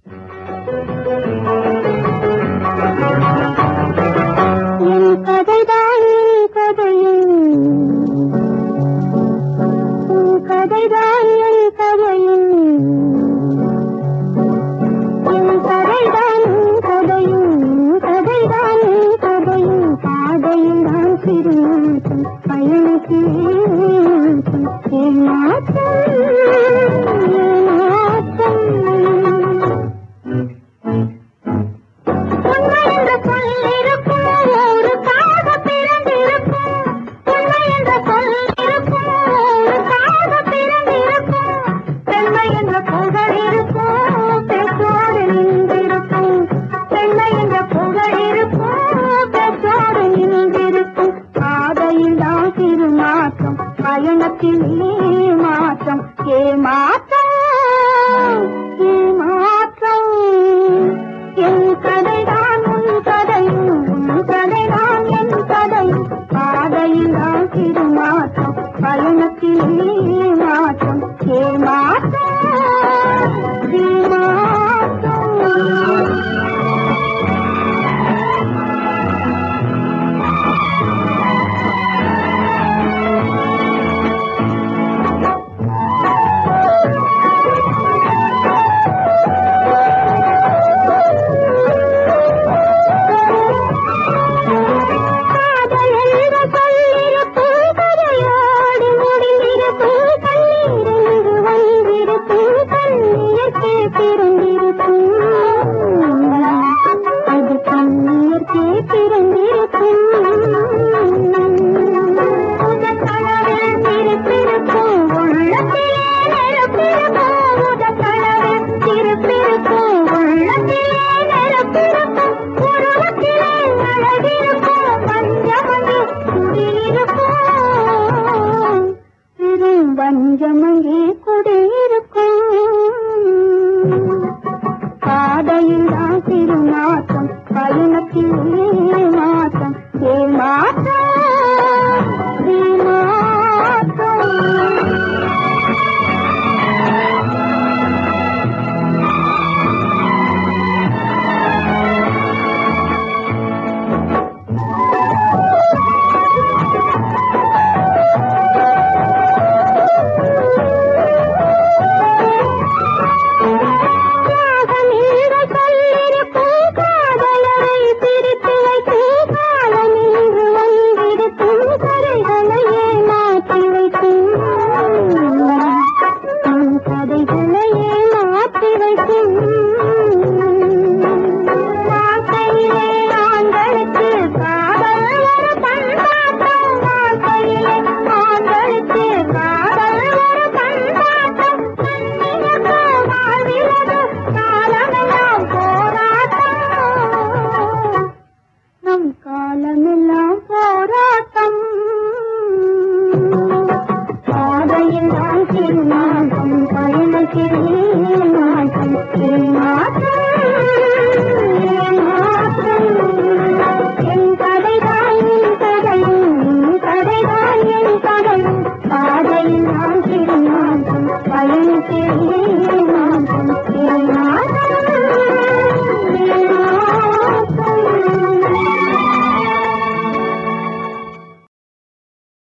என் கதைதான் என் கதையும் உன் கதைதான் என் கதையும் என் கதைதான் உன் கதையும் கதைதான் என் கதையும் பாதையில் தான் திருமாற்றம் பயணிக்கு ஏமாற்றம் ஏமாற்றம் பயணத்தில் ஏமாற்றம் ஏமாற்றம் ஏமாற்றம் என் கதைதான் உன் கதையும் உன் கதைதான் என் கதையும் பாதையில் தான் திருமாற்றம் பயணத்தில் ஏமாற்றம் ஏமாற்றம் ஏமாற்றம் வஞ்சமங்கே குடியிருக்கும் பாதையில் தான் திருநாட்டம் பயணத்தில் ஏமாற்றம் ஏமாற்றம் ஏமாற்றம் காலமெல்லாம் போராட்டம் பாதையில் தான் திருநாட்டம் பயணத்தில் மாற்றம்